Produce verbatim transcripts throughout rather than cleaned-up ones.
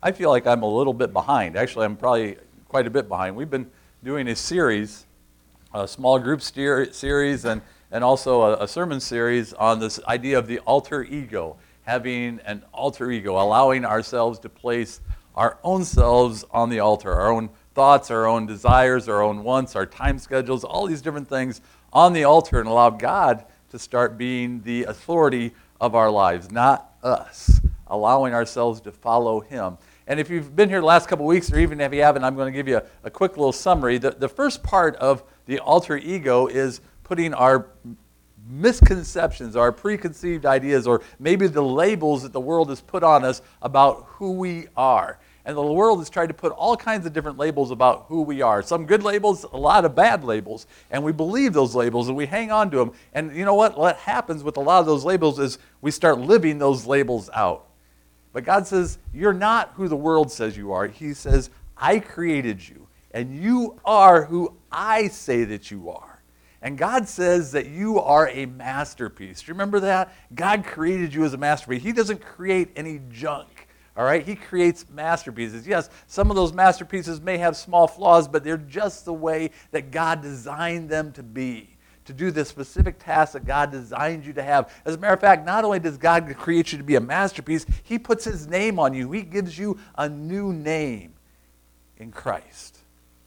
I feel like I'm a little bit behind. Actually, I'm probably quite a bit behind. We've been doing a series, a small group steer, series, and, and also a, a sermon series on this idea of the alter ego, having an alter ego, allowing ourselves to place our own selves on the altar, our own thoughts, our own desires, our own wants, our time schedules, all these different things on the altar, and allow God to start being the authority of our lives, not us, allowing ourselves to follow Him. And if you've been here the last couple weeks, or even if you haven't, I'm going to give you a, a quick little summary. The, the first part of the alter ego is putting our misconceptions, our preconceived ideas, or maybe the labels that the world has put on us about who we are. And the world has tried to put all kinds of different labels about who we are. Some good labels, a lot of bad labels. And we believe those labels and we hang on to them. And you know what? What happens with a lot of those labels is we start living those labels out. But God says, you're not who the world says you are. He says, I created you, and you are who I say that you are. And God says that you are a masterpiece. Do you remember that? God created you as a masterpiece. He doesn't create any junk, all right? He creates masterpieces. Yes, some of those masterpieces may have small flaws, but they're just the way that God designed them to be, to do the specific task that God designed you to have. As a matter of fact, not only does God create you to be a masterpiece, He puts His name on you. He gives you a new name in Christ,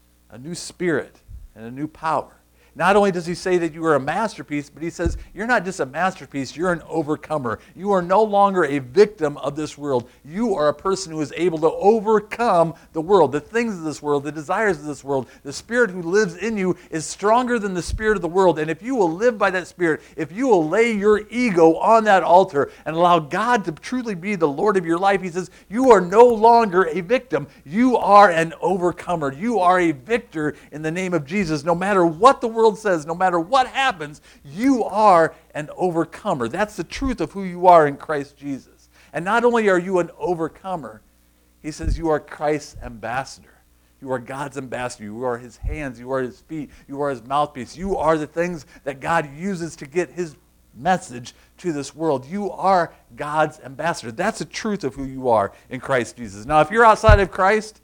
a new spirit and a new power. Not only does He say that you are a masterpiece, but He says you're not just a masterpiece, you're an overcomer. You are no longer a victim of this world. You are a person who is able to overcome the world, the things of this world, the desires of this world. The Spirit who lives in you is stronger than the spirit of the world. And if you will live by that Spirit, if you will lay your ego on that altar and allow God to truly be the Lord of your life, He says you are no longer a victim. You are an overcomer. You are a victor in the name of Jesus. No matter what the world says, no matter what happens, you are an overcomer. That's the truth of who you are in Christ Jesus. And not only are you an overcomer, He says you are Christ's ambassador. You are God's ambassador. You are His hands. You are His feet. You are His mouthpiece. You are the things that God uses to get His message to this world. You are God's ambassador. That's the truth of who you are in Christ Jesus. Now, if you're outside of Christ,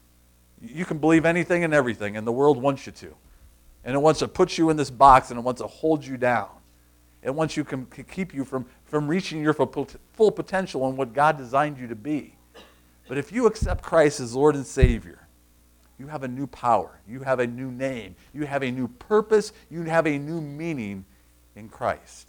you can believe anything and everything, and the world wants you to. And it wants to put you in this box, and it wants to hold you down. It wants you to keep you from, from reaching your full potential and what God designed you to be. But if you accept Christ as Lord and Savior, you have a new power. You have a new name. You have a new purpose. You have a new meaning in Christ.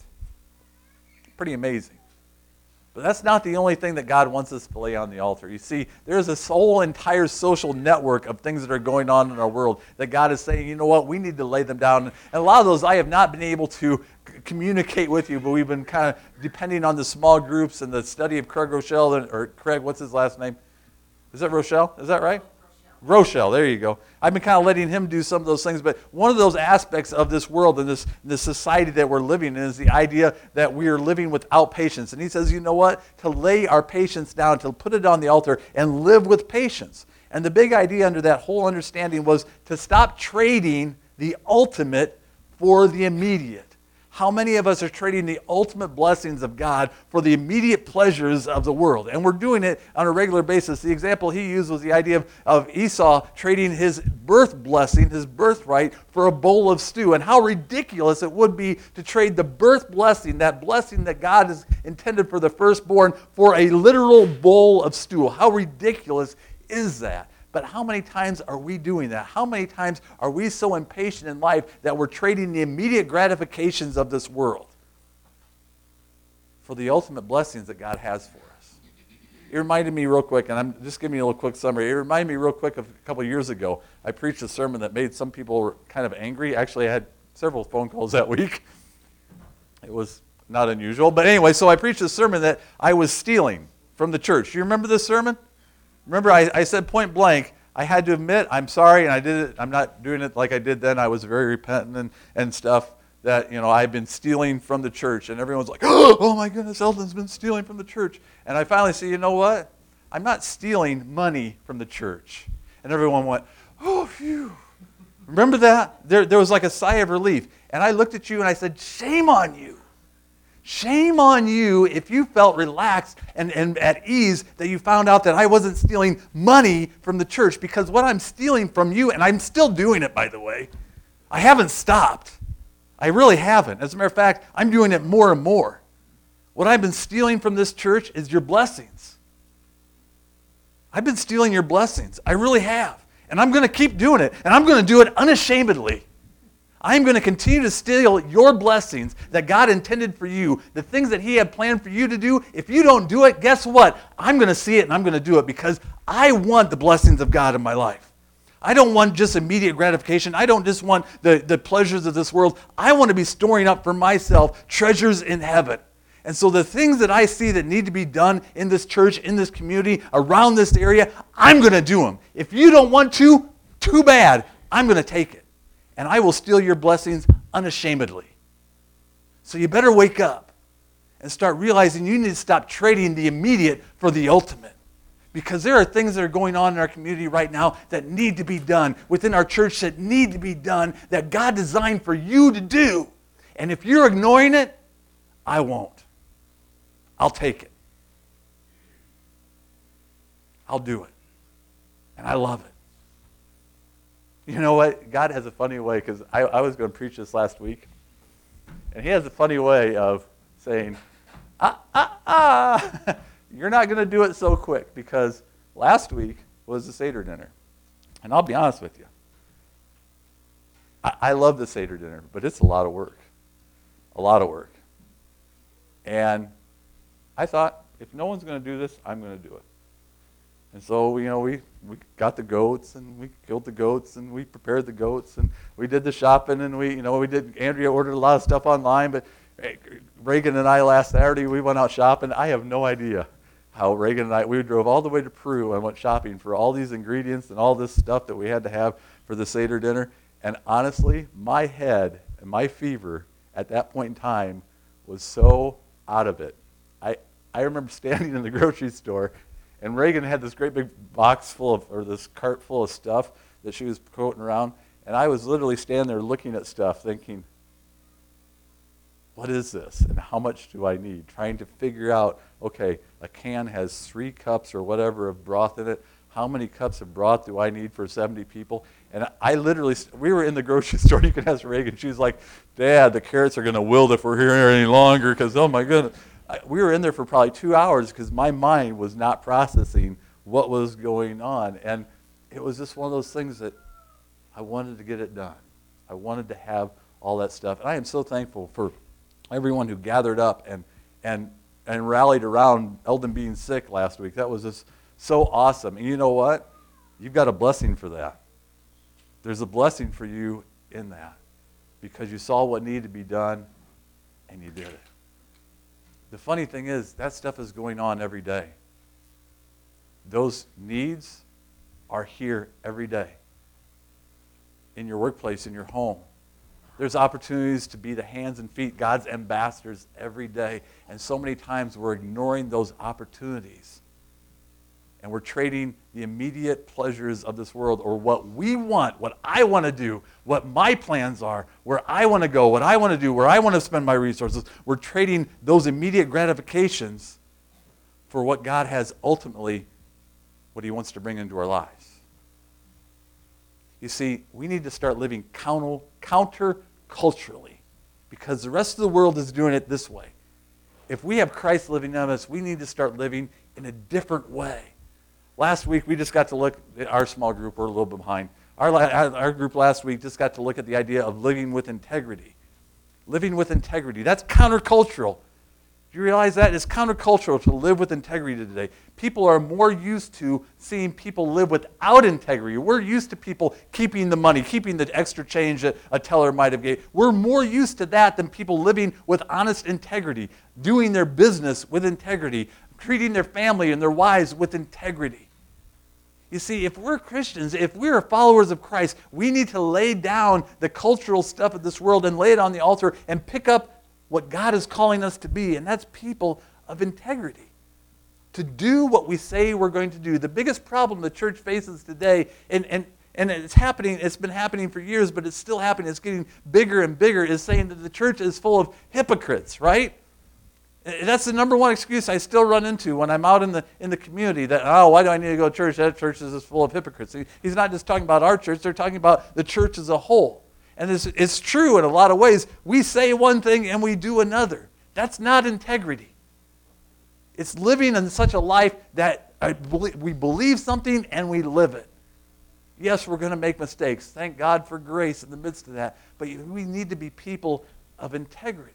Pretty amazing. But that's not the only thing that God wants us to lay on the altar. You see, there's this whole entire social network of things that are going on in our world that God is saying, you know what, we need to lay them down. And a lot of those I have not been able to c- communicate with you, but we've been kind of depending on the small groups and the study of Craig Rochelle, or Craig, what's his last name? Is that Rochelle? Is that right? Rochelle, there you go. I've been kind of letting him do some of those things, but one of those aspects of this world and this, this society that we're living in is the idea that we are living without patience. And he says, you know what? To lay our patience down, to put it on the altar and live with patience. And the big idea under that whole understanding was to stop trading the ultimate for the immediate. How many of us are trading the ultimate blessings of God for the immediate pleasures of the world? And we're doing it on a regular basis. The example he used was the idea of, of Esau trading his birth blessing, his birthright, for a bowl of stew. And how ridiculous it would be to trade the birth blessing, that blessing that God has intended for the firstborn, for a literal bowl of stew. How ridiculous is that? But how many times are we doing that? How many times are we so impatient in life that we're trading the immediate gratifications of this world for the ultimate blessings that God has for us? It reminded me real quick, and I'm just giving you a little quick summary. It reminded me real quick of a couple of years ago. I preached a sermon that made some people kind of angry. Actually, I had several phone calls that week. It was not unusual. But anyway, so I preached a sermon that I was stealing from the church. You remember this sermon? Remember, I, I said point blank, I had to admit, I'm sorry, and I did it. I'm not doing it like I did then. I was very repentant and, and stuff that, you know, I've been stealing from the church. And everyone's like, oh my goodness, Eldon's been stealing from the church. And I finally said, you know what? I'm not stealing money from the church. And everyone went, oh, phew. Remember that? There, there was like a sigh of relief. And I looked at you and I said, shame on you. Shame on you if you felt relaxed and, and at ease that you found out that I wasn't stealing money from the church, because what I'm stealing from you, and I'm still doing it, by the way, I haven't stopped. I really haven't. As a matter of fact, I'm doing it more and more. What I've been stealing from this church is your blessings. I've been stealing your blessings. I really have. And I'm going to keep doing it. And I'm going to do it unashamedly. I'm going to continue to steal your blessings that God intended for you, the things that he had planned for you to do. If you don't do it, guess what? I'm going to see it and I'm going to do it because I want the blessings of God in my life. I don't want just immediate gratification. I don't just want the, the pleasures of this world. I want to be storing up for myself treasures in heaven. And so the things that I see that need to be done in this church, in this community, around this area, I'm going to do them. If you don't want to, too bad. I'm going to take it. And I will steal your blessings unashamedly. So you better wake up and start realizing you need to stop trading the immediate for the ultimate. Because there are things that are going on in our community right now that need to be done, within our church that need to be done, that God designed for you to do. And if you're ignoring it, I won't. I'll take it. I'll do it. And I love it. You know what? God has a funny way, because I, I was going to preach this last week, and he has a funny way of saying, ah, ah, ah, you're not going to do it so quick, because last week was the Seder dinner. And I'll be honest with you. I, I love the Seder dinner, but it's a lot of work. A lot of work. And I thought, if no one's going to do this, I'm going to do it. And so, you know, we, we got the goats, and we killed the goats, and we prepared the goats, and we did the shopping, and we, you know, we did, Andrea ordered a lot of stuff online, but Reagan and I last Saturday, we went out shopping. I have no idea how Reagan and I, we drove all the way to Peru and went shopping for all these ingredients and all this stuff that we had to have for the Seder dinner. And honestly, my head and my fever at that point in time was so out of it. I, I remember standing in the grocery store, and Reagan had this great big box full of, or this cart full of stuff that she was toting around, and I was literally standing there looking at stuff thinking, what is this, and how much do I need? Trying to figure out, okay, a can has three cups or whatever of broth in it. How many cups of broth do I need for seventy people? And I literally, we were in the grocery store. You can ask Reagan. She was like, Dad, the carrots are going to wilt if we're here any longer, because, oh, my goodness. I, we were in there for probably two hours because my mind was not processing what was going on. And it was just one of those things that I wanted to get it done. I wanted to have all that stuff. And I am so thankful for everyone who gathered up and and and rallied around Eldon being sick last week. That was just so awesome. And you know what? You've got a blessing for that. There's a blessing for you in that, because you saw what needed to be done and you did it. The funny thing is, that stuff is going on every day. Those needs are here every day. In your workplace, in your home. There's opportunities to be the hands and feet, God's ambassadors every day. And so many times we're ignoring those opportunities. And we're trading the immediate pleasures of this world, or what we want, what I want to do, what my plans are, where I want to go, what I want to do, where I want to spend my resources. We're trading those immediate gratifications for what God has ultimately, what he wants to bring into our lives. You see, we need to start living counter, counter-culturally, because the rest of the world is doing it this way. If we have Christ living in us, we need to start living in a different way. Last week, we just got to look at our small group. We're a little bit behind. Our, our group last week just got to look at the idea of living with integrity. Living with integrity. That's countercultural. Do you realize that? It's countercultural to live with integrity today. People are more used to seeing people live without integrity. We're used to people keeping the money, keeping the extra change that a teller might have gave. We're more used to that than people living with honest integrity, doing their business with integrity, treating their family and their wives with integrity. You see, if we're Christians, if we're followers of Christ, we need to lay down the cultural stuff of this world and lay it on the altar and pick up what God is calling us to be, and that's people of integrity. To do what we say we're going to do. The biggest problem the church faces today, and, and, and it's happening, it's been happening for years, but it's still happening, it's getting bigger and bigger, is saying that the church is full of hypocrites, right? That's the number one excuse I still run into when I'm out in the in the community, that, oh, why do I need to go to church? That church is full of hypocrites. He's not just talking about our church, they're talking about the church as a whole. And it's, it's true in a lot of ways. We say one thing and we do another. That's not integrity. It's living in such a life that I believe, we believe something and we live it. Yes, we're going to make mistakes. Thank God for grace in the midst of that. But we need to be people of integrity.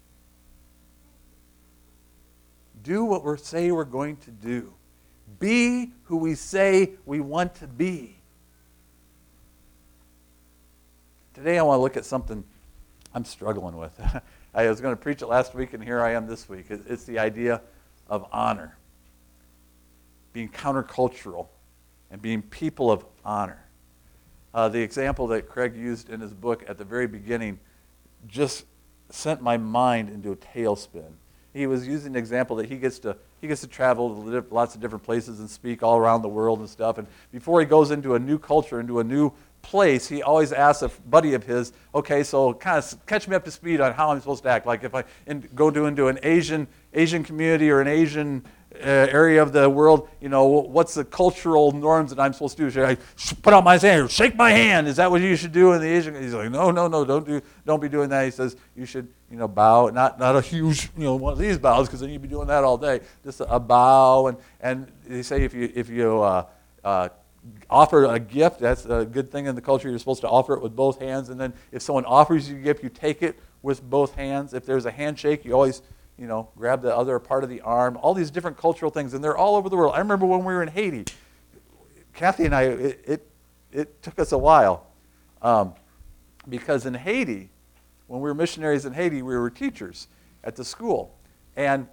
Do what we say we're going to do. Be who we say we want to be. Today I want to look at something I'm struggling with. I was going to preach it last week, and here I am this week. It's the idea of honor. Being countercultural and being people of honor. Uh, the example that Craig used in his book at the very beginning just sent my mind into a tailspin. He was using the example that he gets to he gets to travel to lots of different places and speak all around the world and stuff. And before he goes into a new culture, into a new place, he always asks a buddy of his, okay, so kind of catch me up to speed on how I'm supposed to act. Like if I in, go to into an Asian Asian community or an Asian uh, area of the world, you know, what's the cultural norms that I'm supposed to do? Should I put out my hand, shake my hand? Is that what you should do in the Asian? He's like, no, no, no, don't do, don't be doing that. He says you should, you know, bow, not not a huge, you know, one of these bows, because then you'd be doing that all day. Just a, a bow, and and they say if you if you uh, uh, offer a gift, that's a good thing in the culture. You're supposed to offer it with both hands, and then if someone offers you a gift, you take it with both hands. If there's a handshake, you always, you know, grab the other part of the arm. All these different cultural things, and they're all over the world. I remember when we were in Haiti, Kathy and I, it it, it took us a while, um, because in Haiti, when we were missionaries in Haiti, we were teachers at the school, and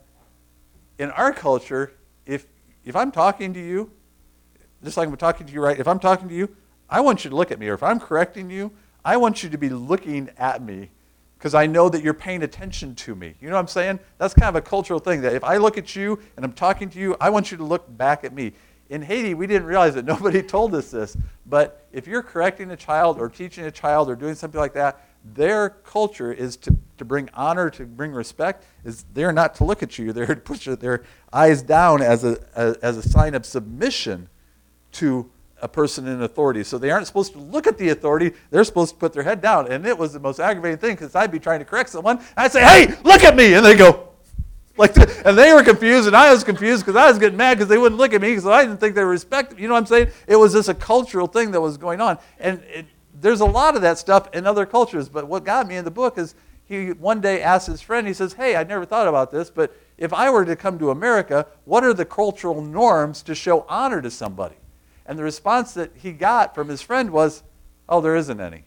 in our culture, if if I'm talking to you, just like I'm talking to you, right? If I'm talking to you, I want you to look at me. Or if I'm correcting you, I want you to be looking at me, because I know that you're paying attention to me. You know what I'm saying? That's kind of a cultural thing, that if I look at you and I'm talking to you, I want you to look back at me. In Haiti, we didn't realize it. Nobody told us this. But if you're correcting a child or teaching a child or doing something like that, their culture is to, to bring honor, to bring respect, is they're not to look at you. They're to put their eyes down as a, as, as a sign of submission to a person in authority. So they aren't supposed to look at the authority. They're supposed to put their head down. And it was the most aggravating thing, because I'd be trying to correct someone, and I'd say, hey, look at me! And they go, like, this. And they were confused, and I was confused because I was getting mad because they wouldn't look at me, because I didn't think they were respected. You know what I'm saying? It was just a cultural thing that was going on. And it, there's a lot of that stuff in other cultures. But what got me in the book is he one day asked his friend, he says, hey, I never thought about this, but if I were to come to America, what are the cultural norms to show honor to somebody? And the response that he got from his friend was, oh, there isn't any.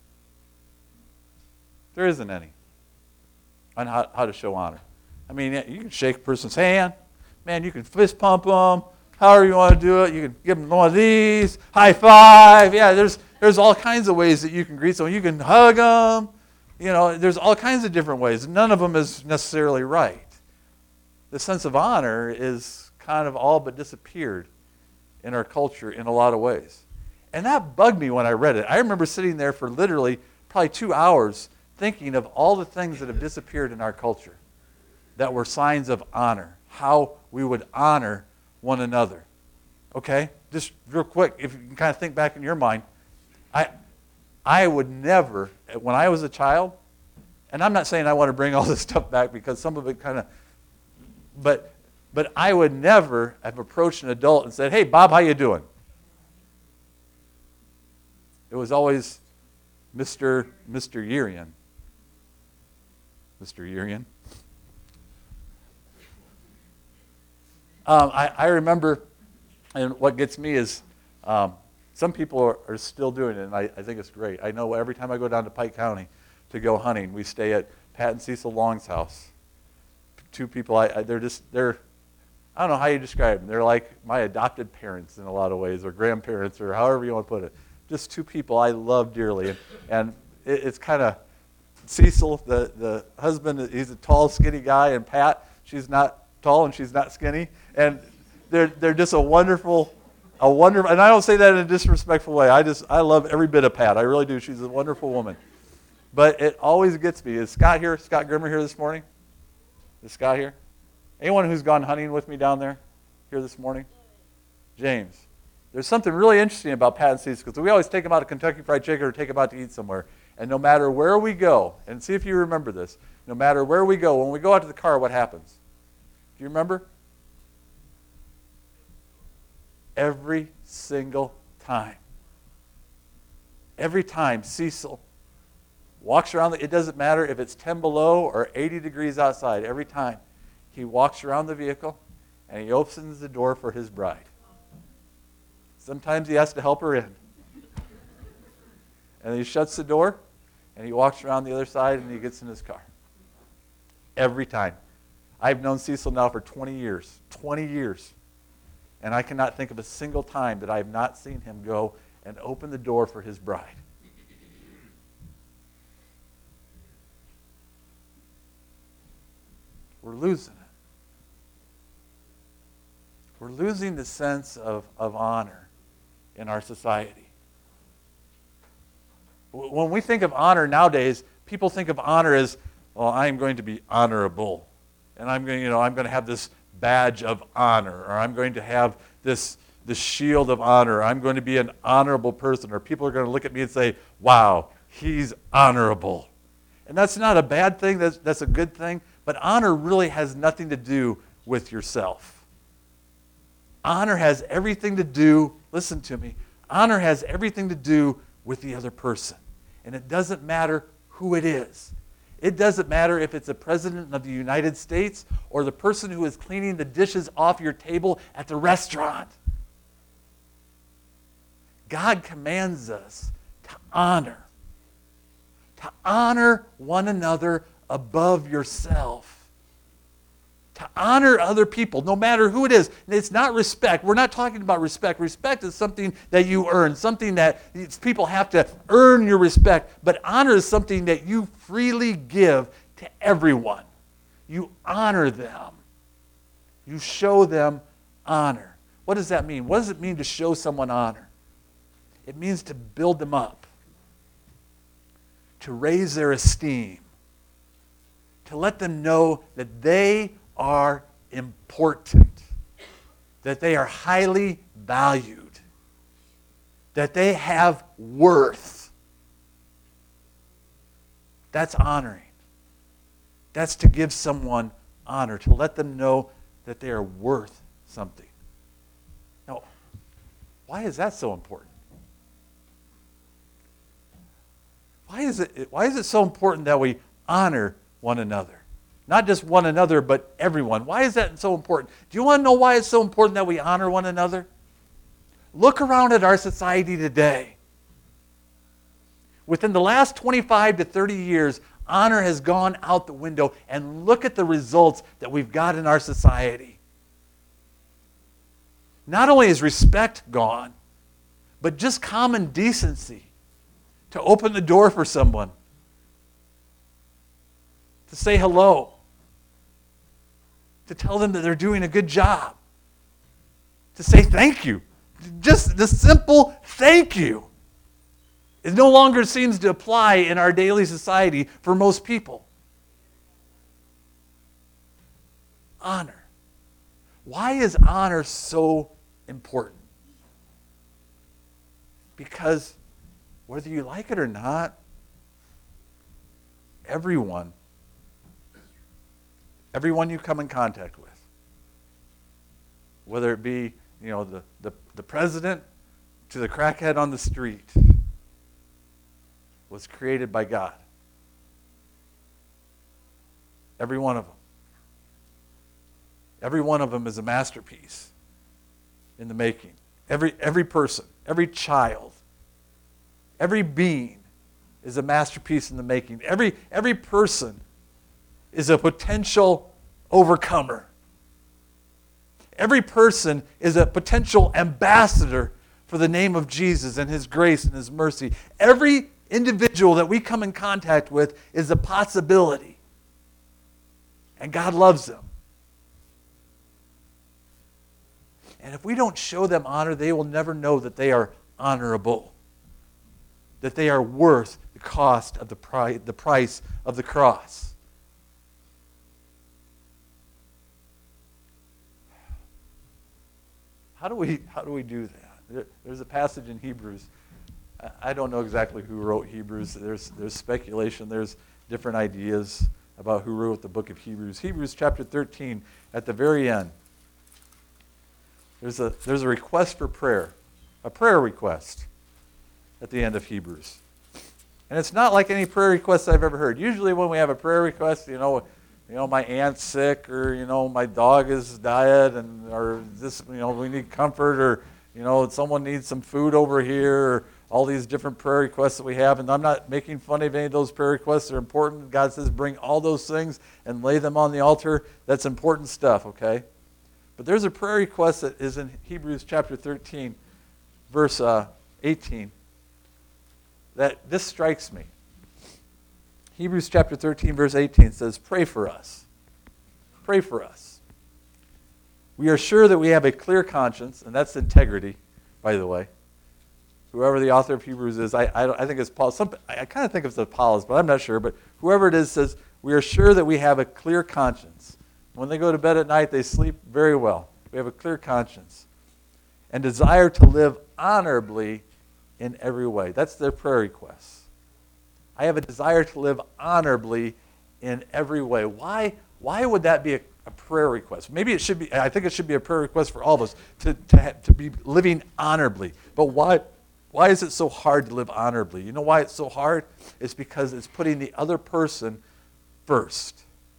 There isn't any on how, how to show honor. I mean, you can shake a person's hand. Man, you can fist pump them. However you want to do it. You can give them one of these. High five. Yeah, there's there's all kinds of ways that you can greet someone. You can hug them. You know, there's all kinds of different ways. None of them is necessarily right. The sense of honor is kind of all but disappeared in our culture in a lot of ways. And that bugged me when I read it. I remember sitting there for literally probably two hours thinking of all the things that have disappeared in our culture that were signs of honor, how we would honor one another. Okay? Just real quick, if you can kind of think back in your mind, I, I would never, when I was a child, and I'm not saying I want to bring all this stuff back because some of it kind of, but But I would never have approached an adult and said, hey, Bob, how you doing? It was always Mister Mister Urian. Mister Urian. Um, I, I remember, and what gets me is um, some people are, are still doing it, and I, I think it's great. I know every time I go down to Pike County to go hunting, we stay at Pat and Cecil Long's house. Two people, I, I they're just, they're, I don't know how you describe them. They're like my adopted parents in a lot of ways, or grandparents, or however you want to put it. Just two people I love dearly. And, and it, it's kind of Cecil, the, the husband, he's a tall, skinny guy, and Pat, she's not tall and she's not skinny. And they're they're just a wonderful, a wonderful, and I don't say that in a disrespectful way. I just, I love every bit of Pat. I really do. She's a wonderful woman. But it always gets me. Is Scott here? Scott Grimmer here this morning? Is Scott here? Anyone who's gone hunting with me down there here this morning? James. There's something really interesting about Pat and Cecil, because we always take them out to Kentucky Fried Chicken or take them out to eat somewhere. And no matter where we go, and see if you remember this, no matter where we go, when we go out to the car, what happens? Do you remember? Every single time. Every time Cecil walks around, the, it doesn't matter if it's ten below or eighty degrees outside, every time he walks around the vehicle and he opens the door for his bride. Sometimes he has to help her in. And he shuts the door and he walks around the other side and he gets in his car. Every time. I've known Cecil now for twenty years. twenty years. And I cannot think of a single time that I have not seen him go and open the door for his bride. We're losing it. We're losing the sense of, of honor in our society. When we think of honor nowadays, people think of honor as, well, I'm going to be honorable. And I'm going, you know, I'm going to have this badge of honor, or I'm going to have this, this shield of honor, or I'm going to be an honorable person, or people are going to look at me and say, wow, he's honorable. And that's not a bad thing, that's, that's a good thing, but honor really has nothing to do with yourself. Honor has everything to do, listen to me, honor has everything to do with the other person. And it doesn't matter who it is. It doesn't matter if it's the President of the United States or the person who is cleaning the dishes off your table at the restaurant. God commands us to honor. To honor one another above yourself. To honor other people, no matter who it is. It's not respect. We're not talking about respect. Respect is something that you earn, something that people have to earn your respect. But honor is something that you freely give to everyone. You honor them. You show them honor. What does that mean? What does it mean to show someone honor? It means to build them up, to raise their esteem, to let them know that they are important, that they are highly valued, that they have worth. That's honoring. That's to give someone honor, to let them know that they are worth something. Now, why is that so important? Why is it, why is it so important that we honor one another? Not just one another, but everyone. Why is that so important? Do you want to know why it's so important that we honor one another? Look around at our society today. Within the last twenty-five to thirty years, honor has gone out the window, and look at the results that we've got in our society. Not only is respect gone, but just common decency. To open the door for someone. To say hello. To tell them that they're doing a good job. To say thank you. Just the simple thank you. It no longer seems to apply in our daily society for most people. Honor. Why is honor so important? Because whether you like it or not, everyone, everyone you come in contact with, whether it be, you know, the, the, the president to the crackhead on the street, was created by God. Every one of them. Every one of them is a masterpiece in the making. Every, every person, every child, every being is a masterpiece in the making. Every, every person is a potential overcomer. Every person is a potential ambassador for the name of Jesus and His grace and His mercy. Every individual that we come in contact with is a possibility. And God loves them. And if we don't show them honor, they will never know that they are honorable. That they are worth the cost of the price, the price of the cross. how do we how do we do that? There, there's a passage in Hebrews. I, I don't know exactly who wrote Hebrews. There's there's speculation. There's different ideas about who wrote the book of Hebrews. Hebrews chapter thirteen, at the very end, there's a there's a request for prayer, a prayer request at the end of Hebrews. And it's not like any prayer request I've ever heard. Usually when we have a prayer request, you know, you know, my aunt's sick, or, you know, my dog is died, and or this, you know, we need comfort, or, you know, someone needs some food over here, or all these different prayer requests that we have. And I'm not making fun of any of those prayer requests. They're important. God says bring all those things and lay them on the altar. That's important stuff, okay? But there's a prayer request that is in Hebrews chapter thirteen, verse uh, eighteen, that this strikes me. Hebrews chapter thirteen, verse eighteen says, pray for us. Pray for us. We are sure that we have a clear conscience, and that's integrity, by the way. Whoever the author of Hebrews is, I, I, I think it's Paul. Some, I kind of think it's Apollos, but I'm not sure. But whoever it is says, we are sure that we have a clear conscience. When they go to bed at night, they sleep very well. We have a clear conscience. And desire to live honorably in every way. That's their prayer request. I have a desire to live honorably in every way. Why, why would that be a, a prayer request? Maybe it should be, I think it should be a prayer request for all of us to, to, ha, to be living honorably. But why, why is it so hard to live honorably? You know why it's so hard? It's because it's putting the other person first.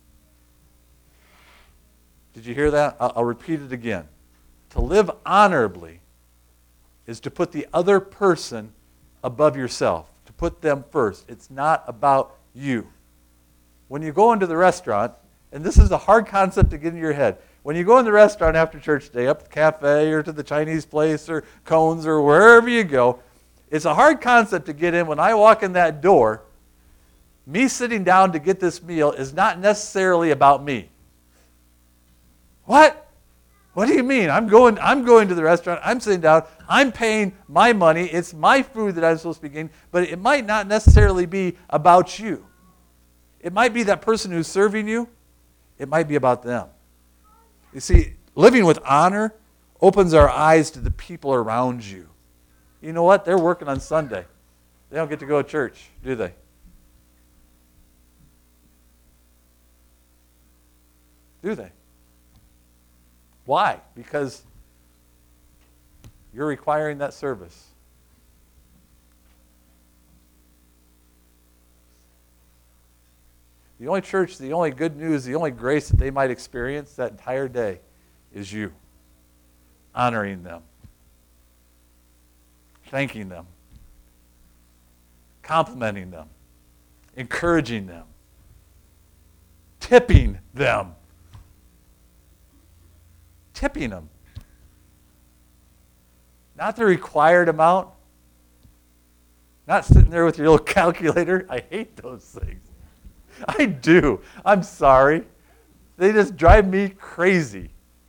Did you hear that? I'll, I'll repeat it again. To live honorably is to put the other person above yourself. Put them first. It's not about you. When you go into the restaurant, and this is a hard concept to get in your head, when you go in the restaurant after church day, up to the cafe or to the Chinese place or Cones or wherever you go, it's a hard concept to get in. When I walk in that door, me sitting down to get this meal is not necessarily about me. What? What do you mean? I'm going, I'm going to the restaurant, I'm sitting down, I'm paying my money, it's my food that I'm supposed to be getting, but it might not necessarily be about you. It might be that person who's serving you, it might be about them. You see, living with honor opens our eyes to the people around you. You know what? They're working on Sunday. They don't get to go to church, do they? Do they? Why? Because you're requiring that service. The only church, the only good news, the only grace that they might experience that entire day is you. Honoring them. Thanking them. Complimenting them. Encouraging them. Tipping them. Tipping them. Not the required amount. Not sitting there with your little calculator. I hate those things. I do. I'm sorry. They just drive me crazy.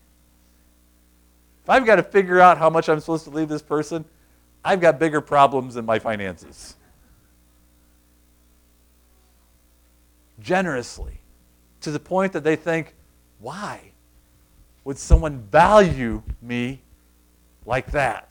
If I've got to figure out how much I'm supposed to leave this person, I've got bigger problems than my finances. Generously. To the point that they think, why would someone value me like that?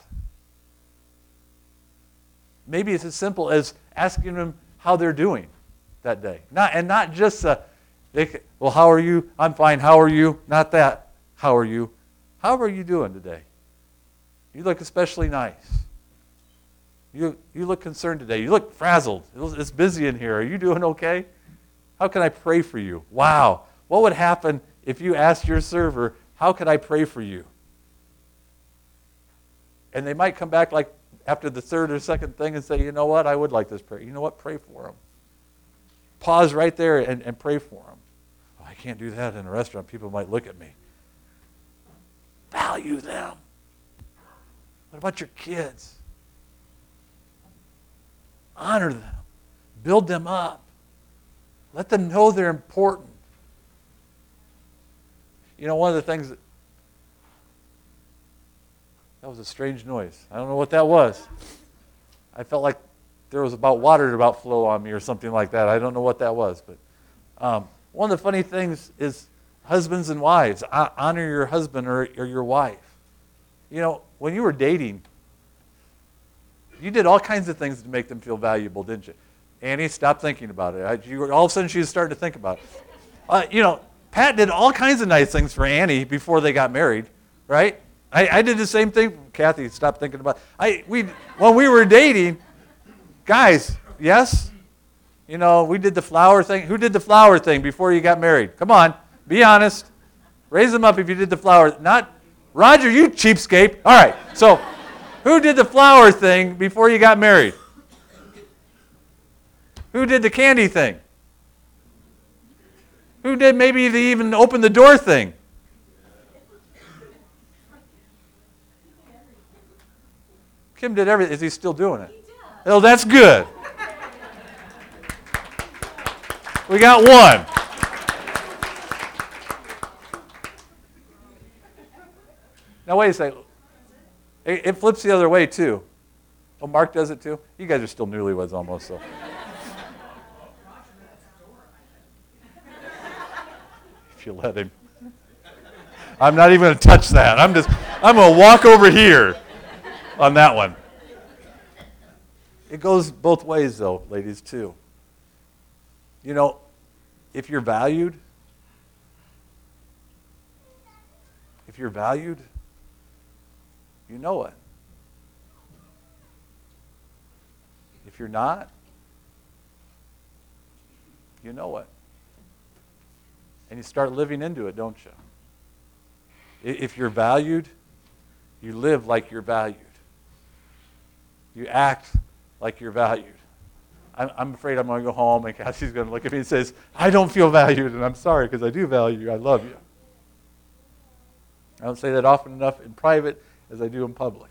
Maybe it's as simple as asking them how they're doing that day. Not, and not just, uh, they, well, how are you? I'm fine. How are you? Not that. How are you? How are you doing today? You look especially nice. You, you look concerned today. You look frazzled. It's busy in here. Are you doing okay? How can I pray for you? Wow. What would happen if you asked your server, how could I pray for you? And they might come back like after the third or second thing and say, you know what, I would like this prayer. You know what, pray for them. Pause right there and, and pray for them. Oh, I can't do that in a restaurant. People might look at me. Value them. What about your kids? Honor them. Build them up. Let them know they're important. You know, one of the things that, that was a strange noise. I don't know what that was. I felt like there was about water about flow on me or something like that. I don't know what that was. But um, one of the funny things is husbands and wives. Honor your husband or, or your wife. You know, when you were dating, you did all kinds of things to make them feel valuable, didn't you? Annie, stop thinking about it. I, you, all of a sudden, she was starting to think about it. Uh, you know, Pat did all kinds of nice things for Annie before they got married, right? I, I did the same thing. Kathy, stop thinking about it. I, we, when we were dating, guys, yes? You know, we did the flower thing. Who did the flower thing before you got married? Come on, be honest. Raise them up if you did the flower. Not, Roger, you cheapskate. All right, so who did the flower thing before you got married? Who did the candy thing? Who did maybe the even open the door thing? Kim did everything. Is he still doing it? Oh, that's good. We got one. Now wait a second. It, it flips the other way too. Oh, Mark does it too? You guys are still newlyweds almost, so. If you let him. I'm not even going to touch that. I'm just, I'm going to walk over here on that one. It goes both ways though, ladies, too. You know, if you're valued, if you're valued, you know it. If you're not, you know it. And you start living into it, don't you? If you're valued, you live like you're valued. You act like you're valued. I'm, I'm afraid I'm going to go home and Cassie's going to look at me and says, I don't feel valued, and I'm sorry because I do value you. I love you. I don't say that often enough in private as I do in public.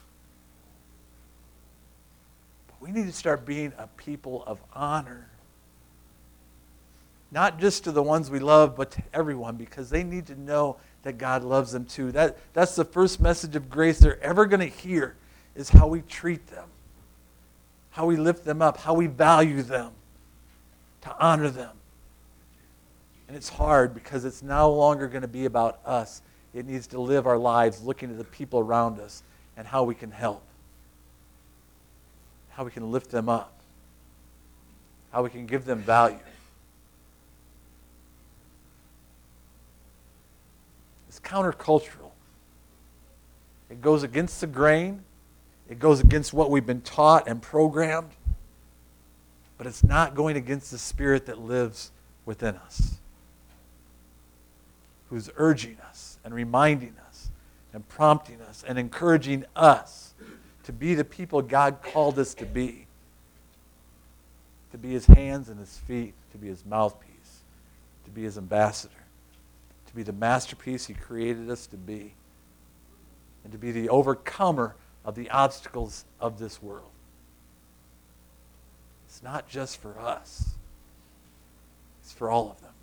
But we need to start being a people of honor. Not just to the ones we love, but to everyone, because they need to know that God loves them too. That, that's the first message of grace they're ever going to hear, is how we treat them, how we lift them up, how we value them, to honor them. And it's hard because it's no longer going to be about us. It needs to live our lives looking at the people around us and how we can help, how we can lift them up, how we can give them value. It's countercultural. It goes against the grain. It goes against what we've been taught and programmed. But it's not going against the Spirit that lives within us, who's urging us and reminding us and prompting us and encouraging us to be the people God called us to be. To be His hands and His feet, to be His mouthpiece, to be His ambassador, to be the masterpiece He created us to be, and to be the overcomer of the obstacles of this world. It's not just for us. It's for all of them.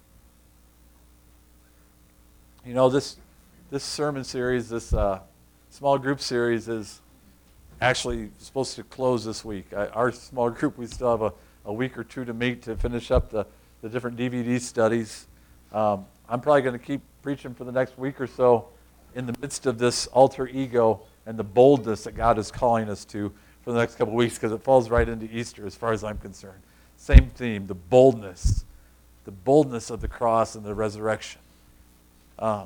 You know, this this sermon series, this uh, small group series is actually supposed to close this week. I, our small group, we still have a, a week or two to meet to finish up the, the different D V D studies. Um, I'm probably going to keep preaching for the next week or so in the midst of this alter ego and the boldness that God is calling us to for the next couple of weeks, because it falls right into Easter as far as I'm concerned. Same theme, the boldness, the boldness of the cross and the resurrection. Um,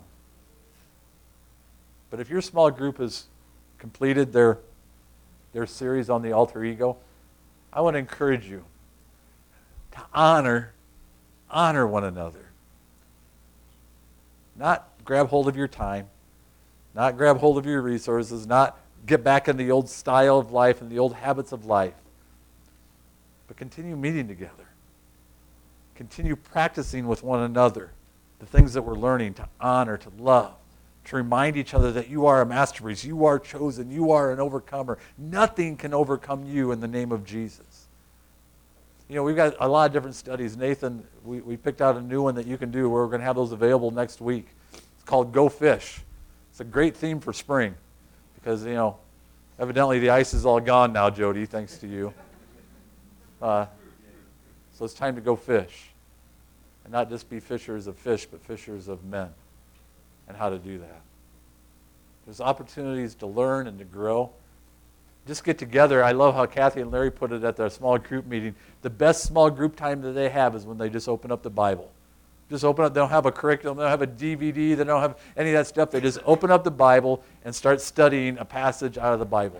but if your small group has completed their, their series on the alter ego, I want to encourage you to honor, honor one another. Not grab hold of your time, not grab hold of your resources, not get back in the old style of life and the old habits of life, but continue meeting together. Continue practicing with one another the things that we're learning, to honor, to love, to remind each other that you are a masterpiece, you are chosen, you are an overcomer. Nothing can overcome you in the name of Jesus. You know, we've got a lot of different studies. Nathan, we, we picked out a new one that you can do. We're going to have those available next week. It's called Go Fish. It's a great theme for spring because, you know, evidently the ice is all gone now, Jody, thanks to you. Uh, so it's time to go fish. And not just be fishers of fish, but fishers of men. And how to do that. There's opportunities to learn and to grow. Just get together. I love how Kathy and Larry put it at their small group meeting. The best small group time that they have is when they just open up the Bible. Just open up. They don't have a curriculum. They don't have a D V D. They don't have any of that stuff. They just open up the Bible and start studying a passage out of the Bible.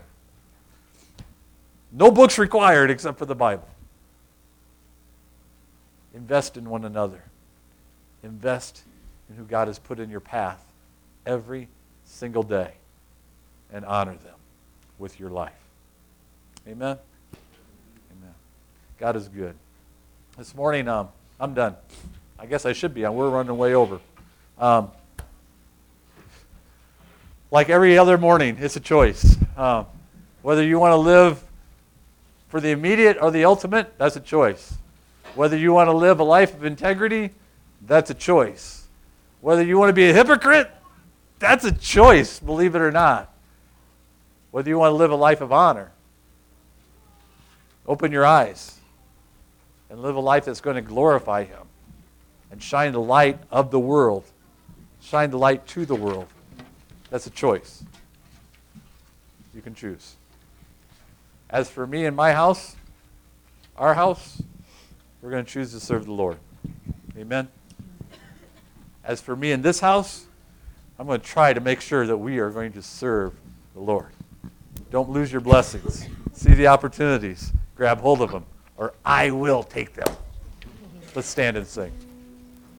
No books required except for the Bible. Invest in one another. Invest in who God has put in your path every single day and honor them with your life. Amen? Amen. God is good. This morning, um, I'm done. I guess I should be. We're running way over. Um, like every other morning, it's a choice. Um, whether you want to live for the immediate or the ultimate, that's a choice. Whether you want to live a life of integrity, that's a choice. Whether you want to be a hypocrite, that's a choice, believe it or not. Whether you want to live a life of honor, open your eyes and live a life that's going to glorify Him and shine the light of the world, shine the light to the world. That's a choice. You can choose. As for me and my house, our house, we're going to choose to serve the Lord. Amen. As for me and this house, I'm going to try to make sure that we are going to serve the Lord. Don't lose your blessings. See the opportunities. Grab hold of them, or I will take them. Let's stand and sing.